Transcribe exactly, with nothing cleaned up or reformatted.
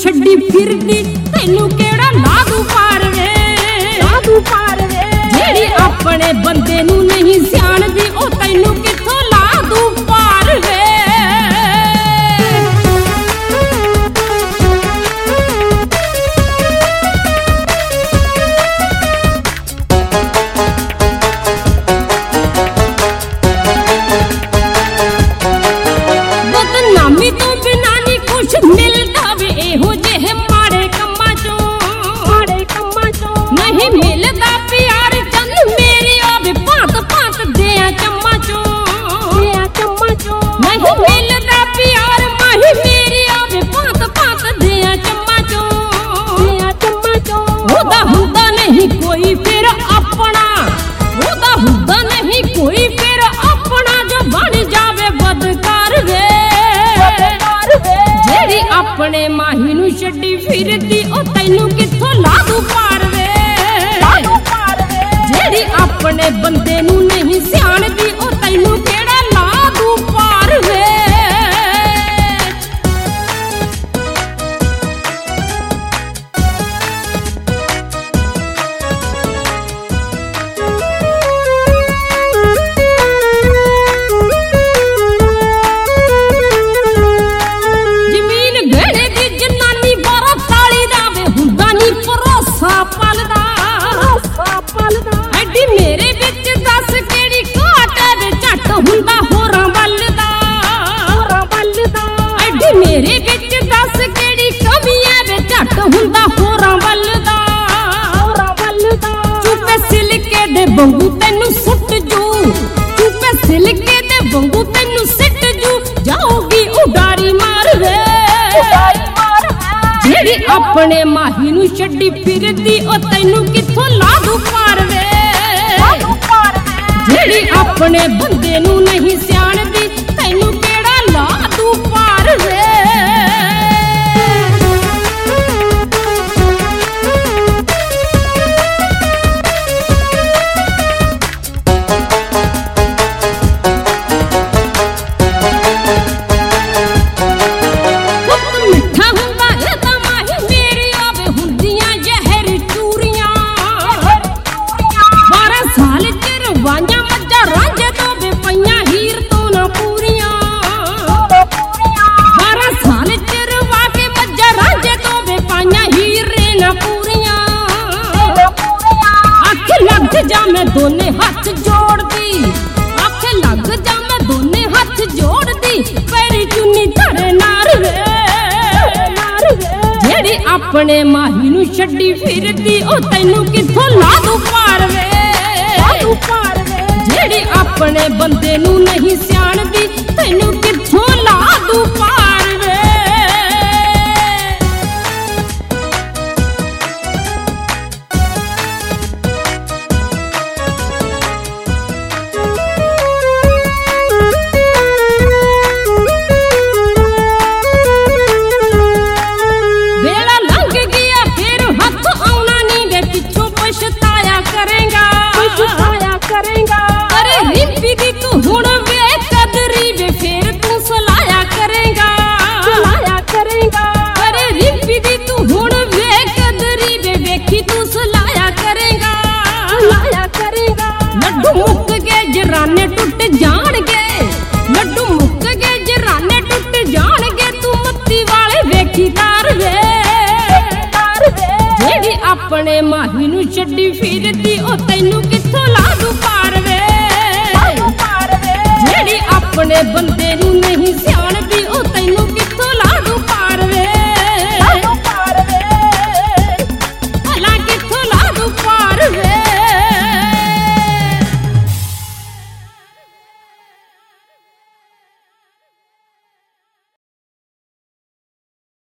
ਛੱਡੀ ਫਿਰਦੀ ਤੈਨੂੰ ਕਿਹੜਾ ਲਾ ਦੂ ਪਾਰ ਵੇ, ਲਾ ਦੂ ਪਾਰ ਵੇ। ਜਿਹੜੀ ਆਪਣੇ ਬੰਦੇ ਨੂੰ ਨਹੀਂ ਸਿਆਣਦੀ ਉਹ ਤੈਨੂੰ ਕਿੱਥੋਂ ਲਾ ਦੂ ਪਾਰ ਵੇ। ਬਦਨਾਮੀ ਤੋਂ ਬਿਨਾਂ ਨੀ ਕੁਛ ਮਿਲਦਾ ਵੇ, ਇਹੋ ਜਿਹੇ ਮਾੜੇ ਕੰਮਾਂ ਚੋਂ, ਮਾੜੇ ਕੰਮਾਂ ਚੋਂ ਨਹੀਂ ਮਿਲਦਾ ਪਿਆਰ। ਚੰਨ ਮੇਰੀ ਆਵੇ ਭਾਂਤ ਭਾਂਤ ਦਿਆਂ ਚੰਮਾਂ ਚੋਂ, ਦਿਆਂ ਚੰਮਾਂ ਚੋਂ ਨਹੀਂ ਮਿਲਦਾ ਪਿਆਰ। ਮਾਹੀ ਮੇਰੀ ਆਵੇ ਭਾਂਤ ਭਾਂਤ ਦਿਆਂ ਚੰਮਾਂ ਚੋਂ, ਦਿਆਂ ਚੰਮਾਂ ਚੋਂ। ਉਹਦਾ ਹੁੰਦਾ ਨਹੀਂ ਕੋਈ ਫਿਰ ਆਪਣਾ, ਉਹਦਾ ਹੁੰਦਾ ਨਹੀਂ ਕੋਈ ਫਿਰ ਆਪਣਾ ਜੋ ਬਣ ਜਾਵੇ ਬਦਕਾਰ ਵੇ। ਜਿਹੜੀ ਆਪਣੇ ਮਾਹੀ ਨੂੰ ਛੱਡੀ ਫਿਰਦੀ ਉਹ ਤੈਨੂੰ ਕਿੱਥੋਂ ਲਾ ਦੂ ਪਾਰ ਵੇ, ਲਾ ਦੂ ਪਾਰ ਵੇ। ਜਿਹੜੀ ਆਪਣੇ ਬੰਦੇ ਨੂੰ ਨਹੀਂ ਸਿਆਣਦੀ ਉਹ ਤੈਨੂੰ ਕਿਹੜਾ ਲਾ ਦੂ ਪਾਰ ਵੇ। ਐਡੀ ਮੇਰੇ ਵਿੱਚ ਦੱਸ ਕਿਹੜੀ ਘਾਟ ਵੇ, ਝੱਟ ਹੁੰਦਾ ਹੋਰਾਂ ਵੱਲ ਦਾ, ਹੋਰਾਂ ਵੱਲ ਦਾ। ਐਡੀ ਮੇਰੇ ਵਿੱਚ ਦੱਸ ਕਿਹੜੀ ਕਮੀ ਐ ਵੇ, ਝੱਟ ਹੁੰਦਾ ਹੋਰਾਂ ਵੱਲ ਦਾ, ਹੋਰਾਂ ਵੱਲ ਦਾ। ਚੁੱਪੇ ਸਿਲਕੇ ਦੇ ਵਾਂਗੂ ਤੈਨੂੰ ਸੁੱਟ ਜੂ, ਚੁੱਪੇ ਸਿਲਕੇ ਦੇ ਵਾਂਗੂ ਤੈਨੂੰ ਸਿੱਟ ਜੂ। ਜਾਊਗੀ ਉਡਾਰੀ ਮਾਰ ਵੇ, ਉਡਾਰੀ ਮਾਰ ਵੇ। ਜਿਹੜੀ ਆਪਣੇ ਮਾਹੀ ਨੂੰ ਛੱਡੀ ਫਿਰਦੀ ਉਹ ਤੈਨੂੰ ਕਿੱਥੋਂ ਲਾ ਦੂ ਪਾਰ ਵੇ, ਲਾ ਦੂ ਪਾਰ ਵੇ। ਜਿਹੜੀ ਆਪਣੇ ਬੰਦੇ ਨੂੰ ਨਹੀਂ ਸਿਆਣਦੀ ਤੈਨੂੰ ਕਿਹੜਾ ਲਾ ਦੂ ਪਾਰ ਵੇ। ਜਾ ਮੈਂ ਦੋਨੇ ਹੱਥ ਜੋੜਦੀ, ਆਖੇ ਲੱਗ ਜਾ ਮੈਂ ਦੋਨੇ ਹੱਥ ਜੋੜਦੀ। ਪੈਰੀ ਚੁੰਨੀ ਧੜੇ ਨਾਰ ਵੇ, ਨਾਰ ਵੇ। ਜਿਹੜੀ ਆਪਣੇ ਮਾਹੀ ਨੂੰ ਛੱਡੀ ਫਿਰਦੀ ਉਹ ਤੈਨੂੰ ਕਿੱਥੋਂ ਲਾ ਦੂ ਪਾਰ ਵੇ, ਲਾ ਦੂ ਪਾਰ ਵੇ। ਜਿਹੜੀ ਆਪਣੇ ਬੰਦੇ ਨੂੰ ਨਹੀਂ ਸਿਆਣਦੀ ਤੈਨੂੰ ਕਿੱਥੋਂ ਲਾ ਦੂ ਪਾਰ ਵੇ। ਪਛਤਾਇਆ ਕਰੇਗਾ ਅਰੇ ਰਿੰਪੀ ਦੀ ਤੂੰ ਹੁਣ ਵੇ ਕਦਰੀ ਵੇ, ਫੇਰ ਤੂੰ ਸਲਾਇਆ ਕਰੇਗਾ, ਸਲਾਇਆ ਕਰੇਗਾ। ਅਰੇ ਰਿੰਪੀ ਦੀ ਤੂੰ ਹੁਣ ਵੇ ਕਦਰੀ ਵੇ, ਵੇਖੀ ਤੂੰ ਸਲਾਇਆ ਕਰੇਗਾ, ਸਲਾਇਆ ਕਰੇਗਾ। ਲੱਡੂ ਮੁੱਕ ਗਏ ਜਰਾਨੇ ਟੁੱਟ ਜਾਣਗੇ, ਲੱਡੂ ਮੁੱਕ ਗਏ ਜਰਾਨੇ ਟੁੱਟ ਜਾਣਗੇ। ਤੂੰ ਮੱਤੀ ਵਾਲੇ ਵੇਖੀ ਤਾਰ ਵੇ, ਤਾਰ ਵੇ। ਜਿਹੜੀ ਆਪਣੇ ਮਾਹੀ ਨੂੰ ਛੱਡੀ ਫਿਰਦੀ ਉਹ ਤੈਨੂੰ ਕਿੱਥੋਂ ਲਾ ਦੂ ਪਾਰ ਵੇ, ਲਾ ਦੂ ਪਾਰ ਵੇ। ਜਿਹੜੀ ਆਪਣੇ ਬੰਦੇ ਨੂੰ ਨਹੀਂ ਸਿਆਣ